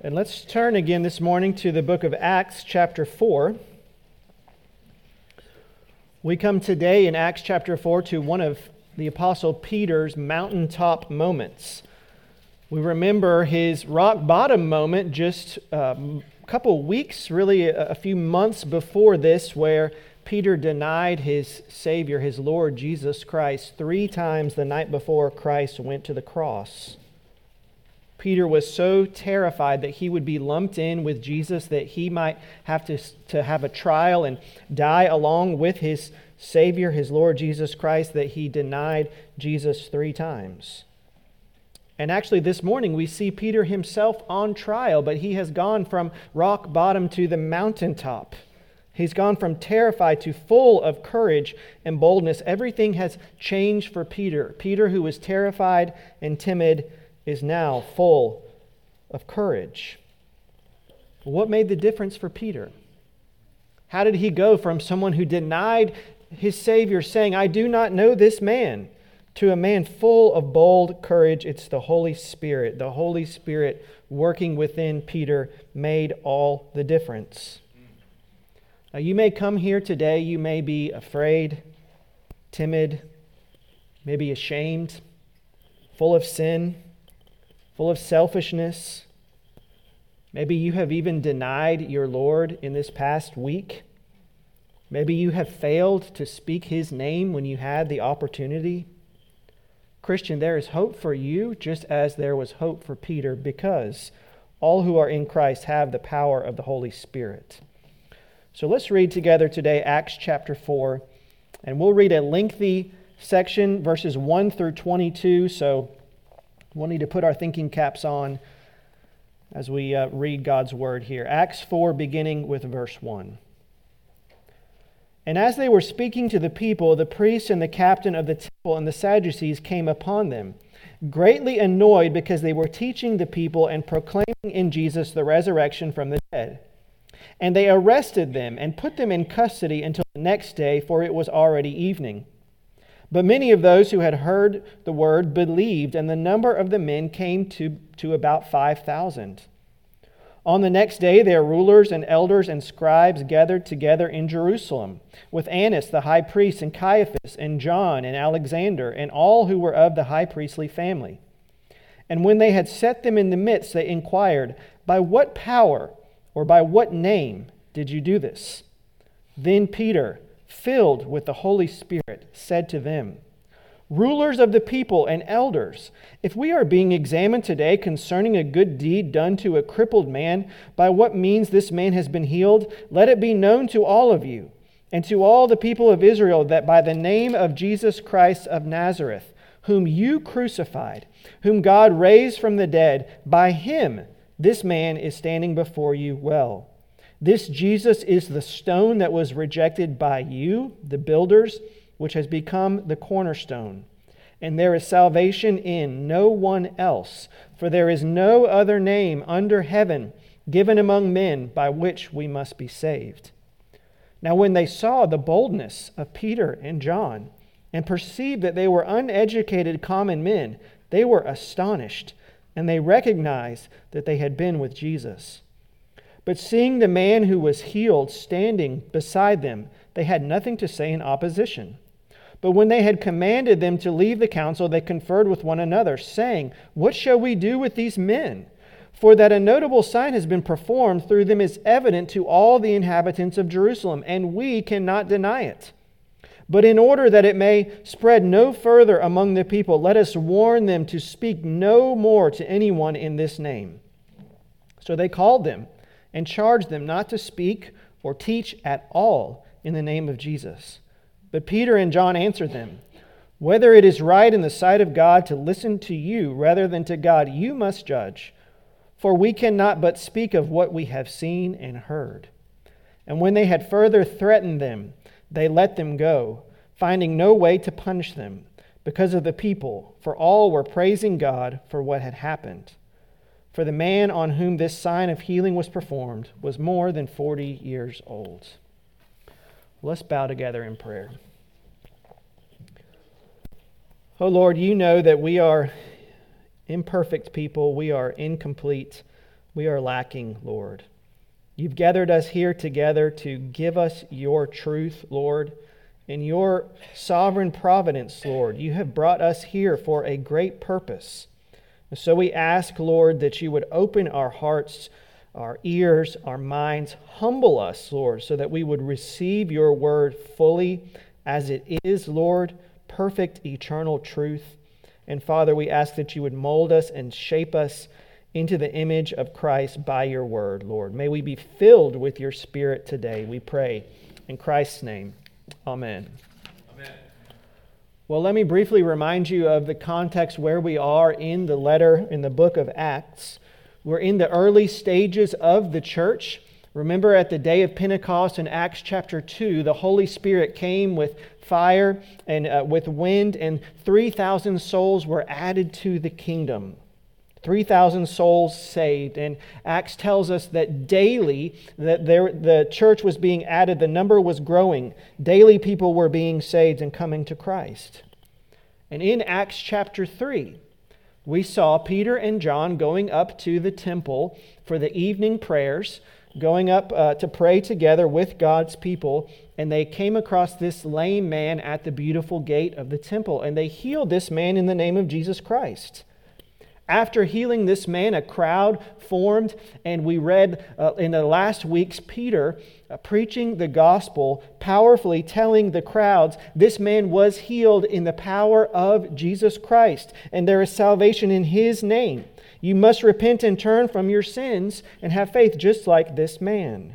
And let's turn again this morning to the book of Acts chapter 4. We come today in Acts chapter 4 to one of the Apostle Peter's mountaintop moments. We remember his rock bottom moment just a couple weeks, really a few months before this, where Peter denied his Savior, his Lord Jesus Christ, 3 times the night before Christ went to the cross. Peter was so terrified that he would be lumped in with Jesus, that he might have to have a trial and die along with his Savior, his Lord Jesus Christ, that he denied Jesus 3 times. And actually this morning we see Peter himself on trial, but he has gone from rock bottom to the mountaintop. He's gone from terrified to full of courage and boldness. Everything has changed for Peter. Peter, who was terrified and timid, is now full of courage. What made the difference for Peter? How did he go from someone who denied his Savior, saying, "I do not know this man," to a man full of bold courage? It's the Holy Spirit. The Holy Spirit working within Peter made all the difference. Now, you may come here today, you may be afraid, timid, maybe ashamed, full of sin, full of selfishness. Maybe you have even denied your Lord in this past week. Maybe you have failed to speak His name when you had the opportunity. Christian, there is hope for you, just as there was hope for Peter, because all who are in Christ have the power of the Holy Spirit. So let's read together today Acts chapter 4, and we'll read a lengthy section, verses 1 through 22, so we'll need to put our thinking caps on as we read God's word here. Acts 4, beginning with verse 1. And as they were speaking to the people, the priests and the captain of the temple and the Sadducees came upon them, greatly annoyed because they were teaching the people and proclaiming in Jesus the resurrection from the dead. And they arrested them and put them in custody until the next day, for it was already evening. But many of those who had heard the word believed, and the number of the men came to about 5,000. On the next day, their rulers and elders and scribes gathered together in Jerusalem, with Annas the high priest, and Caiaphas, and John, and Alexander, and all who were of the high priestly family. And when they had set them in the midst, they inquired, "By what power or by what name did you do this?" Then Peter, filled with the Holy Spirit, said to them, "Rulers of the people and elders, if we are being examined today concerning a good deed done to a crippled man, by what means this man has been healed, let it be known to all of you and to all the people of Israel that by the name of Jesus Christ of Nazareth, whom you crucified, whom God raised from the dead, by him this man is standing before you well. This Jesus is the stone that was rejected by you, the builders, which has become the cornerstone. And there is salvation in no one else, for there is no other name under heaven given among men by which we must be saved." Now when they saw the boldness of Peter and John, and perceived that they were uneducated common men, they were astonished, and they recognized that they had been with Jesus. But seeing the man who was healed standing beside them, they had nothing to say in opposition. But when they had commanded them to leave the council, they conferred with one another, saying, "What shall we do with these men? For that a notable sign has been performed through them is evident to all the inhabitants of Jerusalem, and we cannot deny it. But in order that it may spread no further among the people, let us warn them to speak no more to anyone in this name." So they called them and charged them not to speak or teach at all in the name of Jesus. But Peter and John answered them, "Whether it is right in the sight of God to listen to you rather than to God, you must judge. For we cannot but speak of what we have seen and heard." And when they had further threatened them, they let them go, finding no way to punish them because of the people, for all were praising God for what had happened. For the man on whom this sign of healing was performed was more than 40 years old. Let's bow together in prayer. Oh Lord, you know that we are imperfect people. We are incomplete. We are lacking, Lord. You've gathered us here together to give us your truth, Lord. In your sovereign providence, Lord, you have brought us here for a great purpose. And so we ask, Lord, that you would open our hearts, our ears, our minds, humble us, Lord, so that we would receive your word fully as it is, Lord, perfect, eternal truth. And Father, we ask that you would mold us and shape us into the image of Christ by your word, Lord. May we be filled with your Spirit today, we pray. In Christ's name, amen. Amen. Well, let me briefly remind you of the context where we are in the letter, in the book of Acts. We're in the early stages of the church. Remember at the day of Pentecost in Acts chapter 2, the Holy Spirit came with fire and with wind, and 3,000 souls were added to the kingdom. 3,000 souls saved. And Acts tells us that daily the church was being added. The number was growing. Daily people were being saved and coming to Christ. And in Acts chapter 3, we saw Peter and John going up to the temple for the evening prayers, going up to pray together with God's people. And they came across this lame man at the beautiful gate of the temple. And they healed this man in the name of Jesus Christ. After healing this man, a crowd formed, and we read in the last weeks Peter preaching the gospel, powerfully telling the crowds this man was healed in the power of Jesus Christ, and there is salvation in his name. You must repent and turn from your sins and have faith just like this man.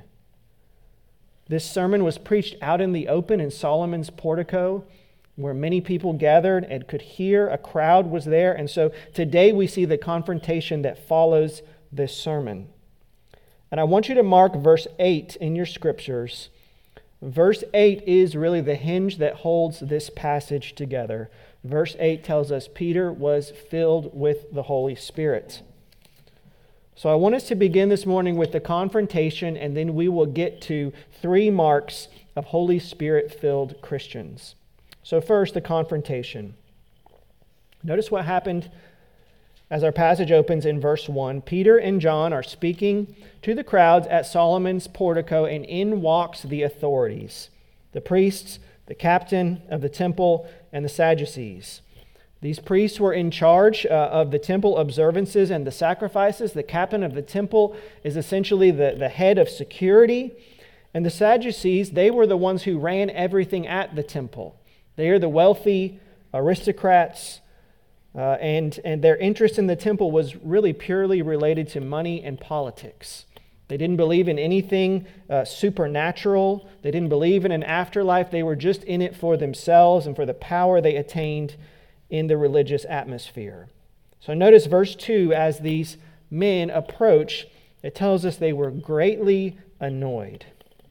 This sermon was preached out in the open in Solomon's portico, where many people gathered and could hear. A crowd was there. And so today we see the confrontation that follows this sermon. And I want you to mark verse 8 in your scriptures. Verse 8 is really the hinge that holds this passage together. Verse 8 tells us Peter was filled with the Holy Spirit. So I want us to begin this morning with the confrontation, and then we will get to 3 marks of Holy Spirit-filled Christians. So first, the confrontation. Notice what happened as our passage opens in verse 1. Peter and John are speaking to the crowds at Solomon's portico, and in walks the authorities, the priests, the captain of the temple, and the Sadducees. These priests were in charge of the temple observances and the sacrifices. The captain of the temple is essentially the head of security. And the Sadducees, they were the ones who ran everything at the temple. They are the wealthy aristocrats, and their interest in the temple was really purely related to money and politics. They didn't believe in anything supernatural. They didn't believe in an afterlife. They were just in it for themselves and for the power they attained in the religious atmosphere. So notice verse 2, as these men approach, it tells us they were greatly annoyed.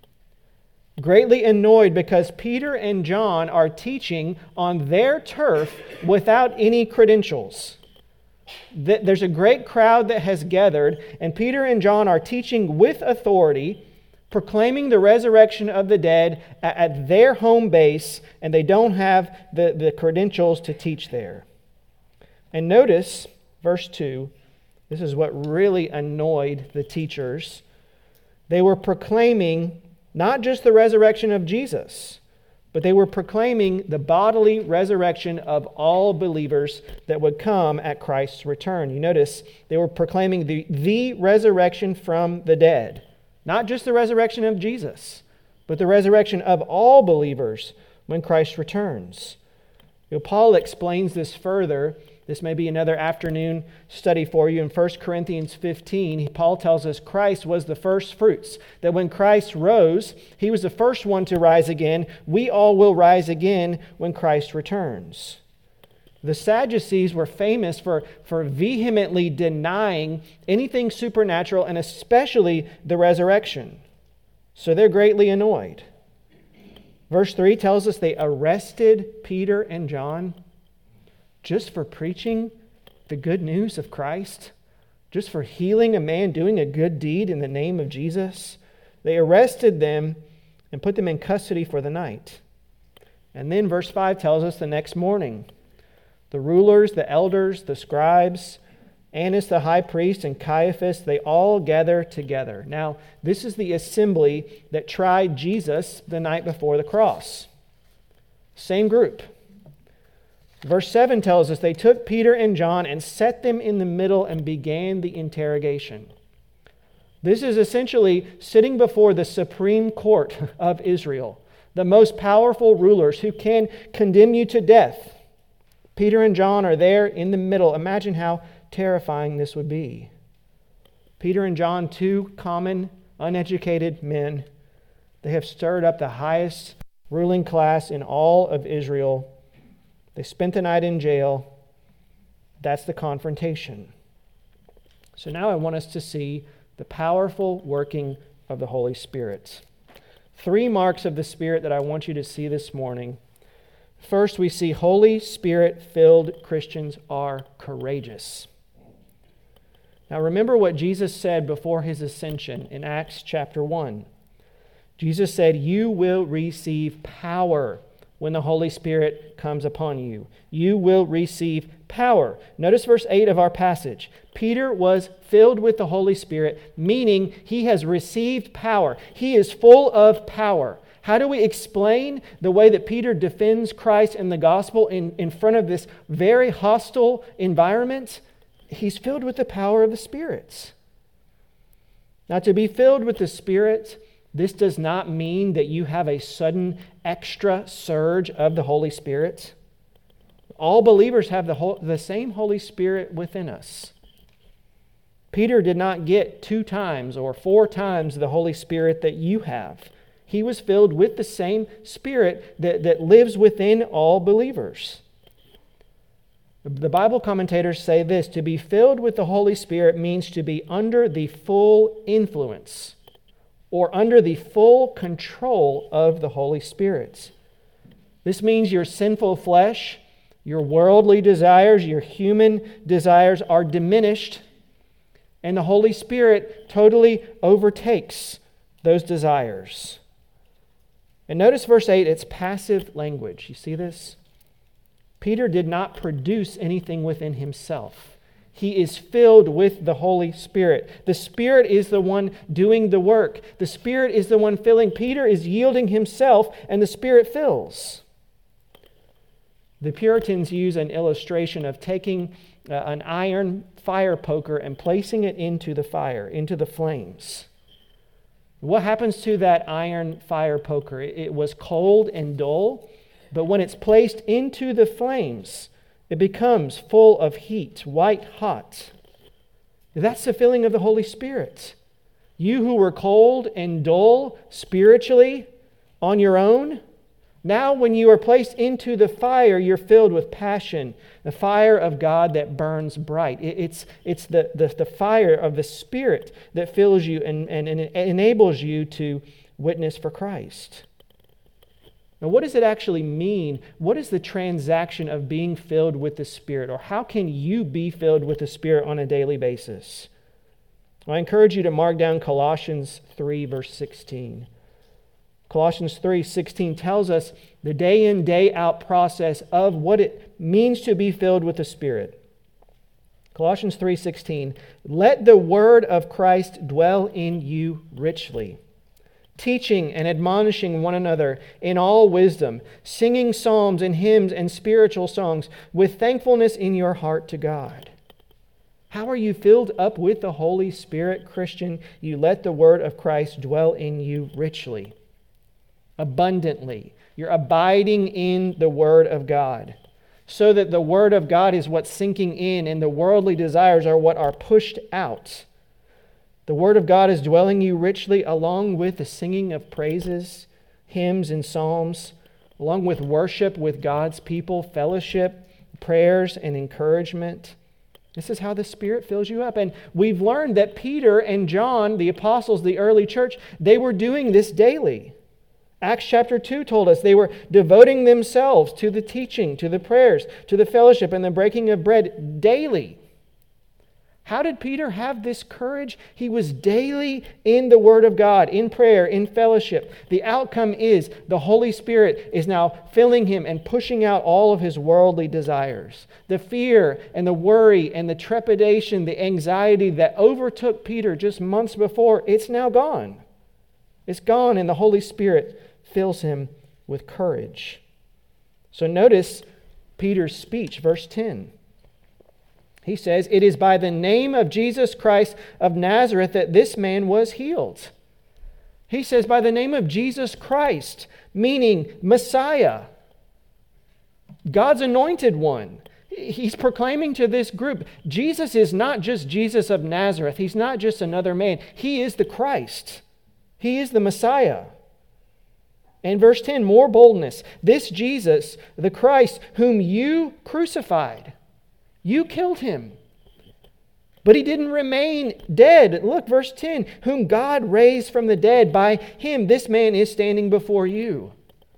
Greatly annoyed because Peter and John are teaching on their turf without any credentials. There's a great crowd that has gathered, and Peter and John are teaching with authority, proclaiming the resurrection of the dead at their home base, and they don't have the credentials to teach there. And notice, verse 2, this is what really annoyed the teachers. They were proclaiming not just the resurrection of Jesus, but they were proclaiming the bodily resurrection of all believers that would come at Christ's return. You notice they were proclaiming the resurrection from the dead. Not just the resurrection of Jesus, but the resurrection of all believers when Christ returns. Paul explains this further. This may be another afternoon study for you. In 1 Corinthians 15, Paul tells us Christ was the first fruits, that when Christ rose, he was the first one to rise again. We all will rise again when Christ returns. The Sadducees were famous for vehemently denying anything supernatural, and especially the resurrection. So they're greatly annoyed. Verse 3 tells us they arrested Peter and John just for preaching the good news of Christ, just for healing a man, doing a good deed in the name of Jesus. They arrested them and put them in custody for the night. And then verse 5 tells us the next morning, the rulers, the elders, the scribes, Annas the high priest and Caiaphas, they all gather together. Now, this is the assembly that tried Jesus the night before the cross. Same group. Verse 7 tells us they took Peter and John and set them in the middle and began the interrogation. This is essentially sitting before the Supreme Court of Israel, the most powerful rulers who can condemn you to death. Peter and John are there in the middle. Imagine how terrifying this would be. Peter and John, two common, uneducated men, they have stirred up the highest ruling class in all of Israel. They spent the night in jail. That's the confrontation. So now I want us to see the powerful working of the Holy Spirit. 3 marks of the Spirit that I want you to see this morning. First, we see Holy Spirit-filled Christians are courageous. Now remember what Jesus said before his ascension in Acts chapter 1. Jesus said, "You will receive power when the Holy Spirit comes upon you." You will receive power. Notice verse 8 of our passage. Peter was filled with the Holy Spirit, meaning he has received power. He is full of power. How do we explain the way that Peter defends Christ and the gospel in front of this very hostile environment? He's filled with the power of the Spirit. Now, to be filled with the Spirit, this does not mean that you have a sudden extra surge of the Holy Spirit. All believers have the same Holy Spirit within us. Peter did not get 2 times or 4 times the Holy Spirit that you have. He was filled with the same Spirit that lives within all believers. The Bible commentators say this: to be filled with the Holy Spirit means to be under the full influence or under the full control of the Holy Spirit. This means your sinful flesh, your worldly desires, your human desires are diminished, and the Holy Spirit totally overtakes those desires. And notice verse 8, it's passive language. You see this? Peter did not produce anything within himself. He is filled with the Holy Spirit. The Spirit is the one doing the work. The Spirit is the one filling. Peter is yielding himself, and the Spirit fills. The Puritans use an illustration of taking an iron fire poker and placing it into the fire, into the flames. What happens to that iron fire poker? It was cold and dull, but when it's placed into the flames, it becomes full of heat, white hot. That's the filling of the Holy Spirit. You who were cold and dull spiritually on your own, now when you are placed into the fire, you're filled with passion, the fire of God that burns bright. It's the fire of the Spirit that fills you and enables you to witness for Christ. Now, what does it actually mean? What is the transaction of being filled with the Spirit? Or how can you be filled with the Spirit on a daily basis? Well, I encourage you to mark down Colossians 3, verse 16. Colossians 3:16 tells us the day in, day out process of what it means to be filled with the Spirit. Colossians 3:16, "Let the word of Christ dwell in you richly, teaching and admonishing one another in all wisdom, singing psalms and hymns and spiritual songs with thankfulness in your heart to God." How are you filled up with the Holy Spirit, Christian? You let the word of Christ dwell in you richly, abundantly. You're abiding in the word of God, so that the word of God is what's sinking in and the worldly desires are what are pushed out. The Word of God is dwelling you richly, along with the singing of praises, hymns, and psalms, along with worship with God's people, fellowship, prayers, and encouragement. This is how the Spirit fills you up. And we've learned that Peter and John, the apostles, the early church, they were doing this daily. Acts chapter 2 told us they were devoting themselves to the teaching, to the prayers, to the fellowship, and the breaking of bread daily. How did Peter have this courage? He was daily in the Word of God, in prayer, in fellowship. The outcome is the Holy Spirit is now filling him and pushing out all of his worldly desires. The fear and the worry and the trepidation, the anxiety that overtook Peter just months before, it's now gone. It's gone, and the Holy Spirit fills him with courage. So notice Peter's speech, verse 10. He says, "It is by the name of Jesus Christ of Nazareth that this man was healed." He says, by the name of Jesus Christ, meaning Messiah, God's anointed one. He's proclaiming to this group, Jesus is not just Jesus of Nazareth. He's not just another man. He is the Christ. He is the Messiah. And verse 10, more boldness. This Jesus, the Christ, whom you crucified. You killed him. But he didn't remain dead. Look, verse 10, whom God raised from the dead. By him, this man is standing before you.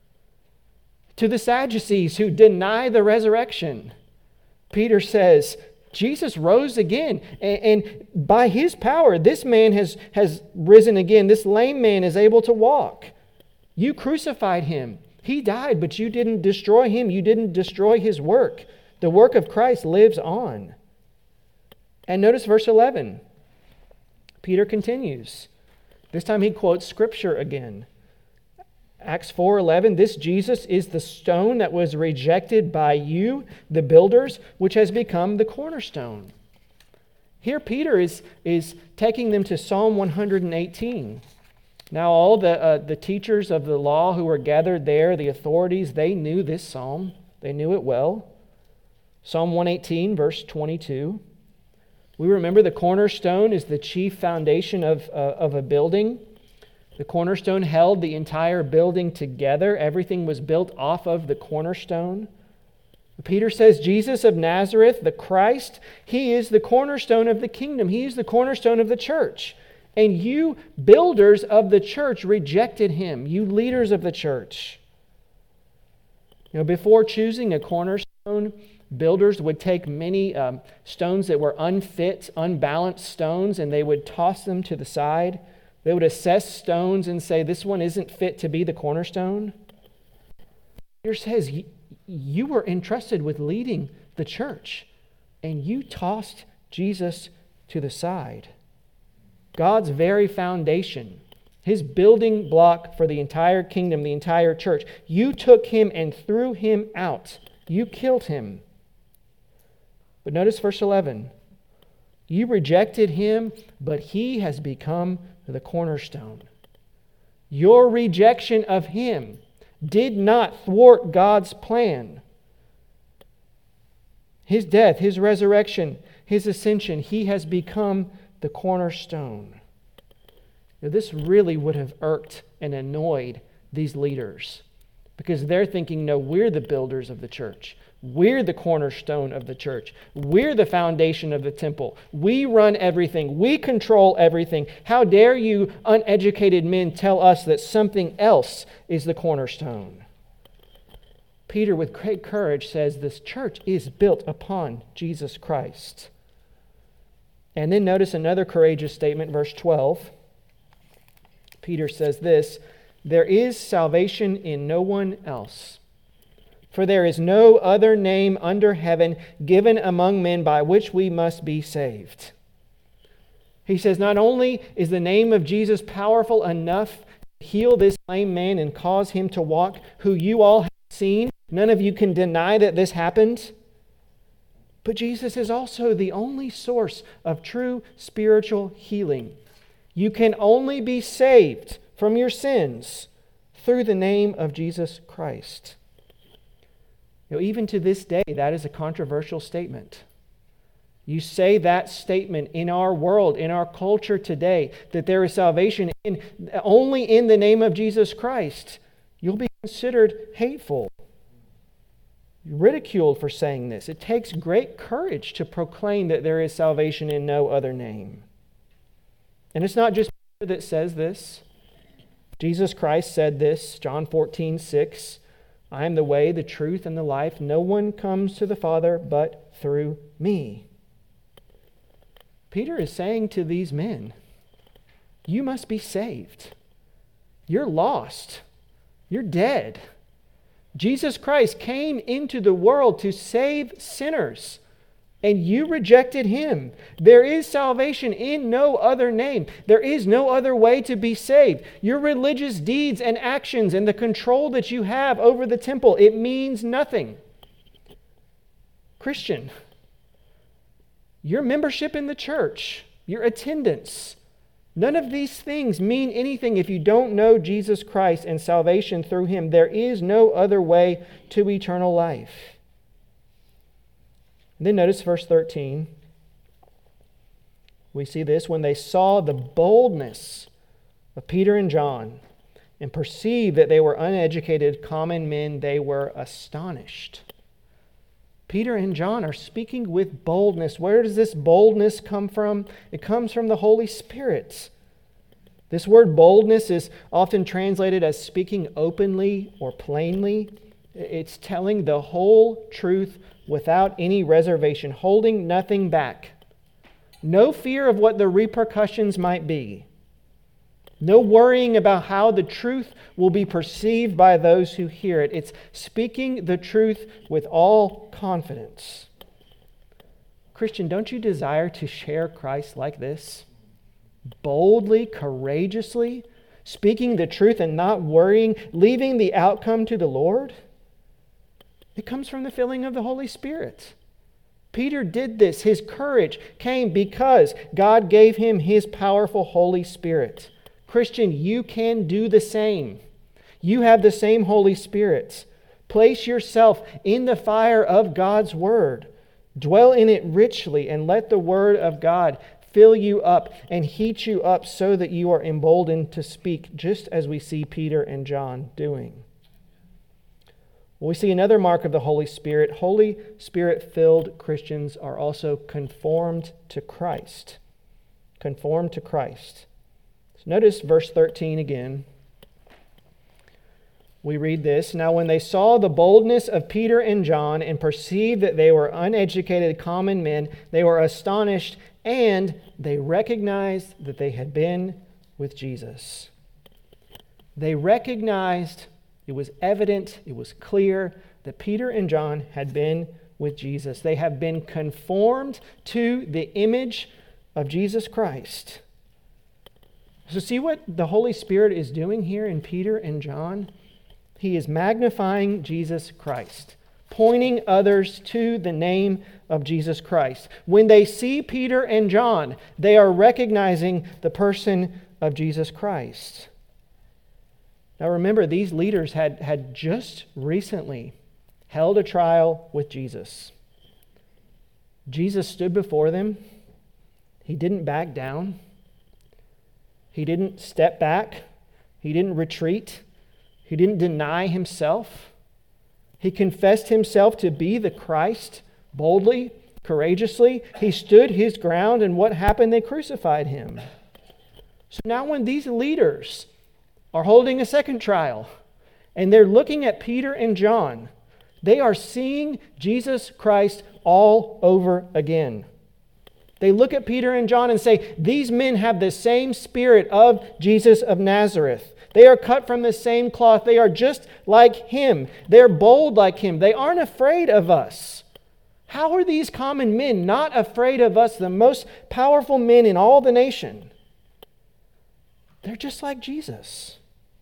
To the Sadducees who deny the resurrection, Peter says, Jesus rose again. And by his power, this man has risen again. This lame man is able to walk. You crucified him. He died, but you didn't destroy him. You didn't destroy his work. The work of Christ lives on. And notice verse 11. Peter continues. This time he quotes Scripture again. Acts 4:11, this Jesus is the stone that was rejected by you, the builders, which has become the cornerstone. Here Peter is taking them to Psalm 118. Now all the teachers of the law who were gathered there, the authorities, they knew this psalm. They knew it well. Psalm 118, verse 22. We remember the cornerstone is the chief foundation of a building. The cornerstone held the entire building together. Everything was built off of the cornerstone. Peter says, Jesus of Nazareth, the Christ, he is the cornerstone of the kingdom. He is the cornerstone of the church. And you builders of the church rejected him, you leaders of the church. Before choosing a cornerstone, builders would take many stones that were unfit, unbalanced stones, and they would toss them to the side. They would assess stones and say, this one isn't fit to be the cornerstone. Peter says, you were entrusted with leading the church, and you tossed Jesus to the side. God's very foundation, his building block for the entire kingdom, the entire church. You took him and threw him out. You killed him. But notice verse 11. You rejected him, but he has become the cornerstone. Your rejection of him did not thwart God's plan. His death, his resurrection, his ascension, he has become the cornerstone. Now, this really would have irked and annoyed these leaders because they're thinking, no, we're the builders of the church. We're the cornerstone of the church. We're the foundation of the temple. We run everything. We control everything. How dare you uneducated men tell us that something else is the cornerstone? Peter, with great courage, says this church is built upon Jesus Christ. And then notice another courageous statement, verse 12. Peter says this, there is salvation in no one else. For there is no other name under heaven given among men by which we must be saved. He says not only is the name of Jesus powerful enough to heal this lame man and cause him to walk, who you all have seen, none of you can deny that this happened, but Jesus is also the only source of true spiritual healing. You can only be saved from your sins through the name of Jesus Christ. Even to this day, that is a controversial statement. You say that statement in our world, in our culture today, that there is salvation only in the name of Jesus Christ, you'll be considered hateful, ridiculed for saying this. It takes great courage to proclaim that there is salvation in no other name. And it's not just Peter that says this. Jesus Christ said this, John 14:6. I am the way, the truth, and the life. No one comes to the Father but through me. Peter is saying to these men, you must be saved. You're lost. You're dead. Jesus Christ came into the world to save sinners, and you rejected him. There is salvation in no other name. There is no other way to be saved. Your religious deeds and actions and the control that you have over the temple, it means nothing. Christian, your membership in the church, your attendance, none of these things mean anything if you don't know Jesus Christ and salvation through him. There is no other way to eternal life. And then notice verse 13. We see this, when they saw the boldness of Peter and John and perceived that they were uneducated common men, they were astonished. Peter and John are speaking with boldness. Where does this boldness come from? It comes from the Holy Spirit. This word boldness is often translated as speaking openly or plainly. It's telling the whole truth without any reservation, holding nothing back. No fear of what the repercussions might be. No worrying about how the truth will be perceived by those who hear it. It's speaking the truth with all confidence. Christian, don't you desire to share Christ like this? Boldly, courageously, speaking the truth and not worrying, leaving the outcome to the Lord? It comes from the filling of the Holy Spirit. Peter did this. His courage came because God gave him his powerful Holy Spirit. Christian, you can do the same. You have the same Holy Spirit. Place yourself in the fire of God's Word. Dwell in it richly and let the Word of God fill you up and heat you up so that you are emboldened to speak, just as we see Peter and John doing. We see another mark of the Holy Spirit. Holy Spirit-filled Christians are also conformed to Christ. Conformed to Christ. So notice verse 13 again. We read this, now when they saw the boldness of Peter and John and perceived that they were uneducated common men, they were astonished and they recognized that they had been with Jesus. They recognized, it was evident, it was clear that Peter and John had been with Jesus. They have been conformed to the image of Jesus Christ. So see what the Holy Spirit is doing here in Peter and John? He is magnifying Jesus Christ, pointing others to the name of Jesus Christ. When they see Peter and John, they are recognizing the person of Jesus Christ. Now remember, these leaders had just recently held a trial with Jesus. Jesus stood before them. He didn't back down. He didn't step back. He didn't retreat. He didn't deny himself. He confessed himself to be the Christ boldly, courageously. He stood his ground, and what happened? They crucified him. So now when these leaders are holding a second trial, and they're looking at Peter and John, they are seeing Jesus Christ all over again. They look at Peter and John and say, these men have the same spirit of Jesus of Nazareth. They are cut from the same cloth. They are just like him. They're bold like him. They aren't afraid of us. How are these common men not afraid of us, the most powerful men in all the nation? They're just like Jesus.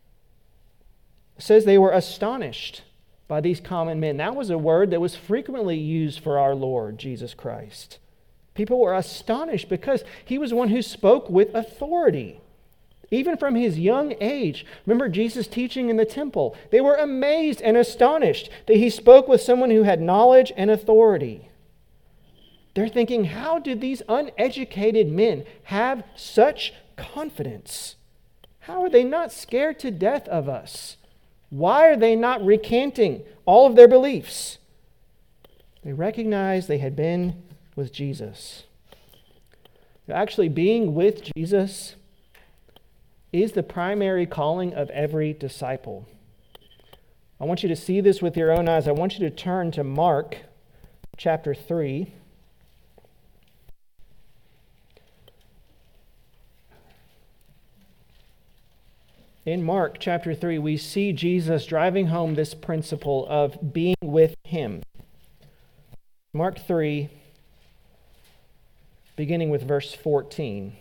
It says they were astonished by these common men. That was a word that was frequently used for our Lord Jesus Christ. People were astonished because he was one who spoke with authority, even from his young age. Remember Jesus teaching in the temple. They were amazed and astonished that he spoke with someone who had knowledge and authority. They're thinking, how did these uneducated men have such confidence? How are they not scared to death of us? Why are they not recanting all of their beliefs? They recognized they had been with Jesus. Actually, being with Jesus is the primary calling of every disciple. I want you to see this with your own eyes. I want you to turn to Mark chapter 3. In Mark chapter 3, we see Jesus driving home this principle of being with Him. Mark 3, beginning with verse 14.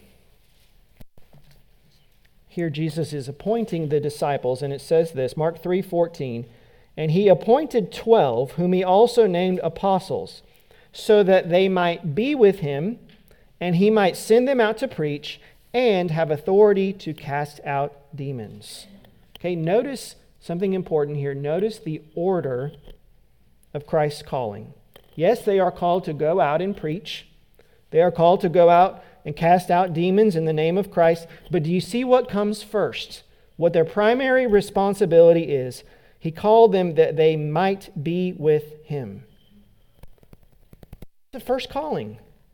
Here Jesus is appointing the disciples, and it says this, Mark 3:14, "And He appointed 12, whom He also named apostles, so that they might be with Him, and He might send them out to preach, and have authority to cast out demons." Okay, notice something important here. Notice the order of Christ's calling. Yes, they are called to go out and preach. They are called to go out and cast out demons in the name of Christ. But do you see what comes first? What their primary responsibility is? He called them that they might be with Him. The first calling.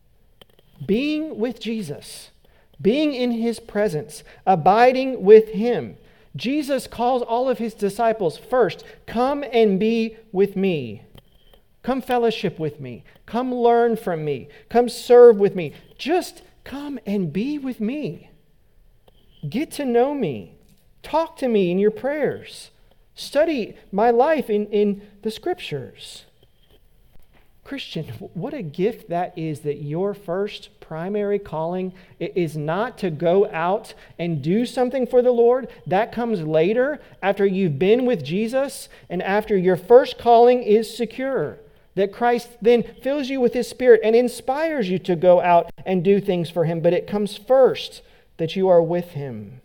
Being with Jesus. Being in His presence, abiding with Him. Jesus calls all of His disciples first, come and be with me. Come fellowship with me. Come learn from me. Come serve with me. Just come and be with me. Get to know me. Talk to me in your prayers. Study my life in the Scriptures. Christian, what a gift that is, that your first primary calling is not to go out and do something for the Lord. That comes later, after you've been with Jesus and after your first calling is secure. That Christ then fills you with His Spirit and inspires you to go out and do things for Him. But it comes first that you are with Him.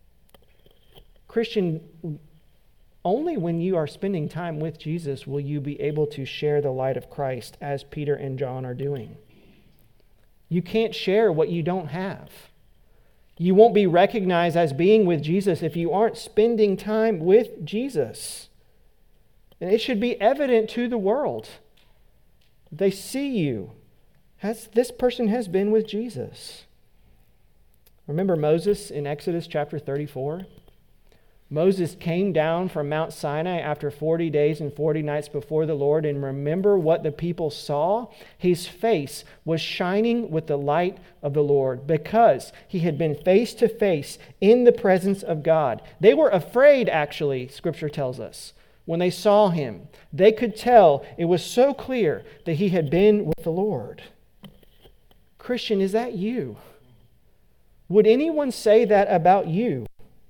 Christian, only when you are spending time with Jesus will you be able to share the light of Christ as Peter and John are doing. You can't share what you don't have. You won't be recognized as being with Jesus if you aren't spending time with Jesus. And it should be evident to the world. They see you. This person has been with Jesus. Remember Moses in Exodus chapter 34? Moses came down from Mount Sinai after 40 days and 40 nights before the Lord, and remember what the people saw? His face was shining with the light of the Lord because he had been face to face in the presence of God. They were afraid, actually, Scripture tells us. When they saw him, they could tell it was so clear that he had been with the Lord. Christian, is that you? Would anyone say that about you?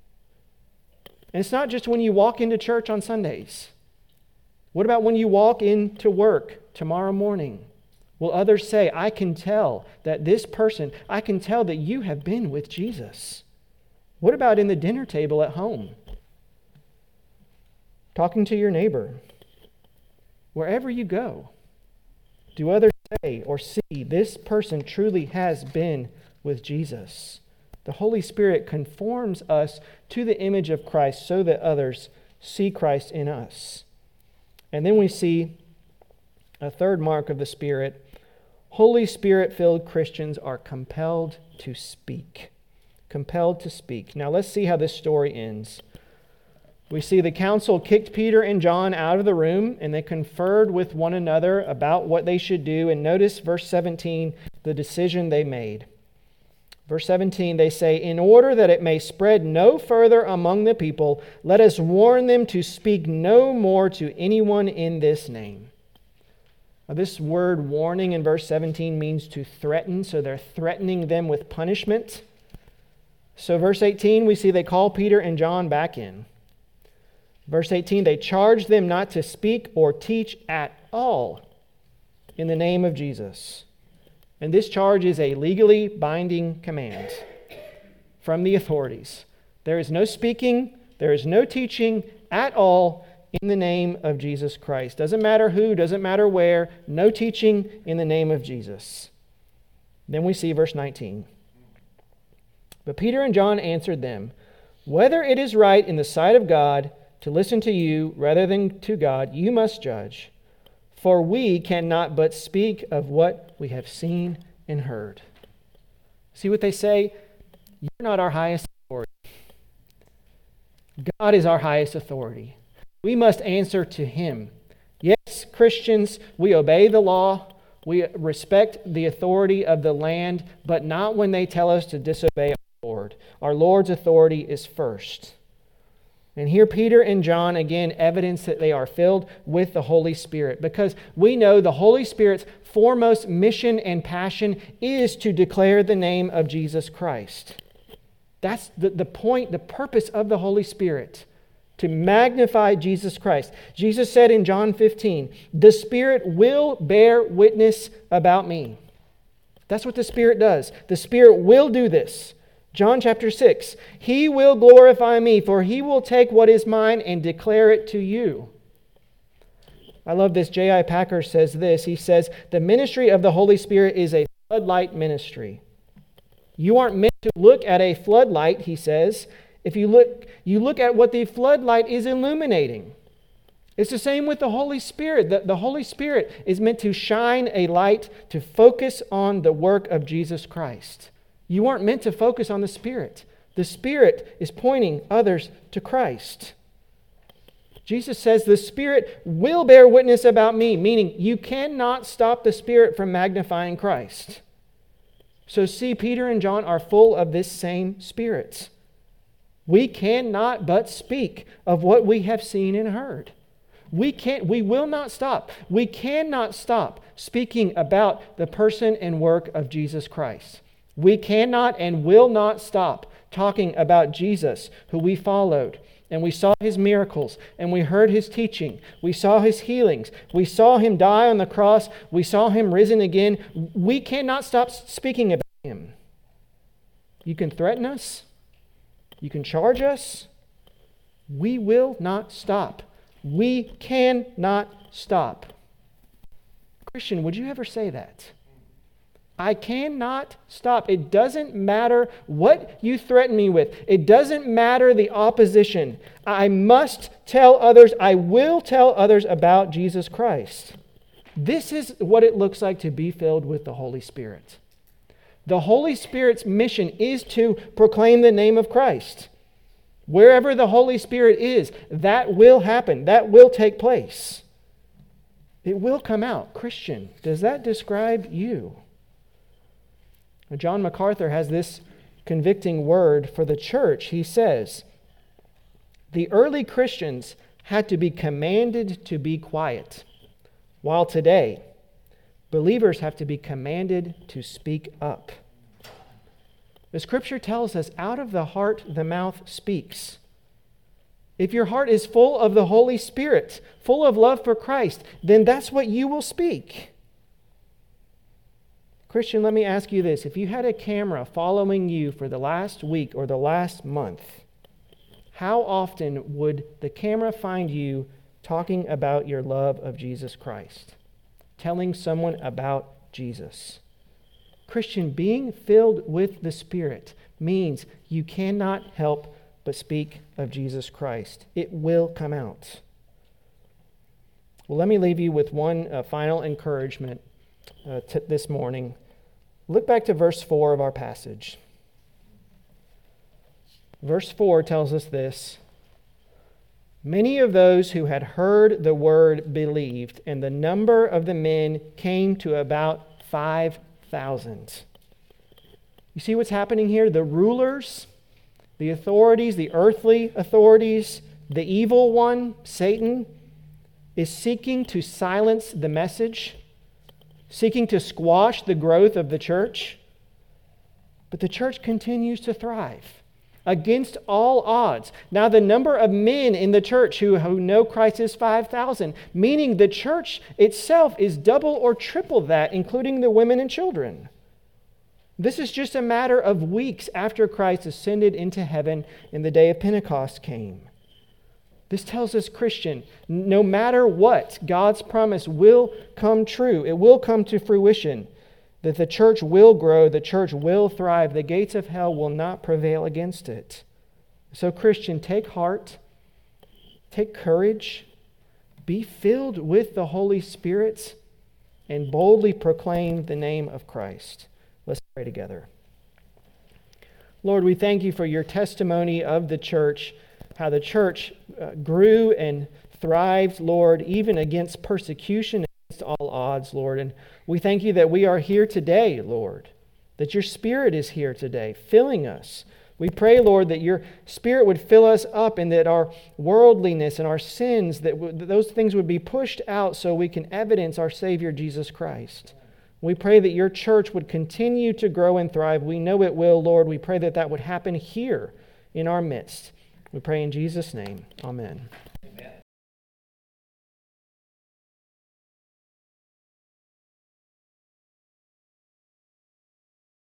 And it's not just when you walk into church on Sundays. What about when you walk into work tomorrow morning? Will others say, I can tell that this person, I can tell that you have been with Jesus? What about in the dinner table at home? Talking to your neighbor. Wherever you go, do others say or see this person truly has been with Jesus? The Holy Spirit conforms us to the image of Christ so that others see Christ in us. And then we see a third mark of the Spirit. Holy Spirit-filled Christians are compelled to speak. Compelled to speak. Now let's see how this story ends. We see the council kicked Peter and John out of the room, and they conferred with one another about what they should do. And notice verse 17, the decision they made. Verse 17, they say, in order that it may spread no further among the people, let us warn them to speak no more to anyone in this name. Now, this word warning in verse 17 means to threaten, so they're threatening them with punishment. So verse 18, we see they call Peter and John back in. Verse 18, they charge them not to speak or teach at all in the name of Jesus. And this charge is a legally binding command from the authorities. There is no speaking, there is no teaching at all in the name of Jesus Christ. Doesn't matter who, doesn't matter where, no teaching in the name of Jesus. Then we see verse 19. But Peter and John answered them, whether it is right in the sight of God to listen to you rather than to God, you must judge. For we cannot but speak of what we have seen and heard. See what they say? You're not our highest authority. God is our highest authority. We must answer to Him. Yes, Christians, we obey the law. We respect the authority of the land, but not when they tell us to disobey our Lord. Our Lord's authority is first. And here Peter and John, again, evidence that they are filled with the Holy Spirit, because we know the Holy Spirit's foremost mission and passion is to declare the name of Jesus Christ. That's the point, the purpose of the Holy Spirit, to magnify Jesus Christ. Jesus said in John 15, "The Spirit will bear witness about me." That's what the Spirit does. The Spirit will do this. John chapter 6, "He will glorify me, for He will take what is mine and declare it to you." I love this. J.I. Packer says this. He says, "The ministry of the Holy Spirit is a floodlight ministry." You aren't meant to look at a floodlight, he says. If you look at what the floodlight is illuminating. It's the same with the Holy Spirit. The Holy Spirit is meant to shine a light to focus on the work of Jesus Christ. You aren't meant to focus on the Spirit. The Spirit is pointing others to Christ. Jesus says, "The Spirit will bear witness about me," meaning you cannot stop the Spirit from magnifying Christ. So see, Peter and John are full of this same Spirit. We cannot but speak of what we have seen and heard. We will not stop. We cannot stop speaking about the person and work of Jesus Christ. We cannot and will not stop talking about Jesus, who we followed, and we saw His miracles, and we heard His teaching. We saw His healings. We saw Him die on the cross. We saw Him risen again. We cannot stop speaking about Him. You can threaten us. You can charge us. We will not stop. We cannot stop. Christian, would you ever say that? I cannot stop. It doesn't matter what you threaten me with. It doesn't matter the opposition. I must tell others, I will tell others about Jesus Christ. This is what it looks like to be filled with the Holy Spirit. The Holy Spirit's mission is to proclaim the name of Christ. Wherever the Holy Spirit is, that will happen. That will take place. It will come out. Christian, does that describe you? John MacArthur has this convicting word for the church. He says, "The early Christians had to be commanded to be quiet, while today, believers have to be commanded to speak up." The Scripture tells us, out of the heart the mouth speaks. If your heart is full of the Holy Spirit, full of love for Christ, then that's what you will speak. Christian, let me ask you this. If you had a camera following you for the last week or the last month, how often would the camera find you talking about your love of Jesus Christ? Telling someone about Jesus? Christian, being filled with the Spirit means you cannot help but speak of Jesus Christ. It will come out. Well, let me leave you with one final encouragement this morning. Look back to verse 4 of our passage. Verse 4 tells us this: "Many of those who had heard the word believed, and the number of the men came to about 5,000. You see what's happening here? The rulers, the authorities, the earthly authorities, the evil one, Satan, is seeking to silence the message, seeking to squash the growth of the church. But the church continues to thrive against all odds. Now the number of men in the church who know Christ is 5,000, meaning the church itself is double or triple that, including the women and children. This is just a matter of weeks after Christ ascended into heaven and the day of Pentecost came. This tells us, Christian, no matter what, God's promise will come true. It will come to fruition. That the church will grow, the church will thrive. The gates of hell will not prevail against it. So, Christian, take heart, take courage, be filled with the Holy Spirit, and boldly proclaim the name of Christ. Let's pray together. Lord, we thank you for your testimony of the church, how the church grew and thrived, Lord, even against persecution, against all odds, Lord. And we thank you that we are here today, Lord, that your Spirit is here today, filling us We pray, Lord, that your Spirit would fill us up and that our worldliness and our sins, that those things would be pushed out so we can evidence our Savior, Jesus Christ. We pray that your church would continue to grow and thrive. We know it will, Lord. We pray that that would happen here in our midst. We pray in Jesus' name. Amen.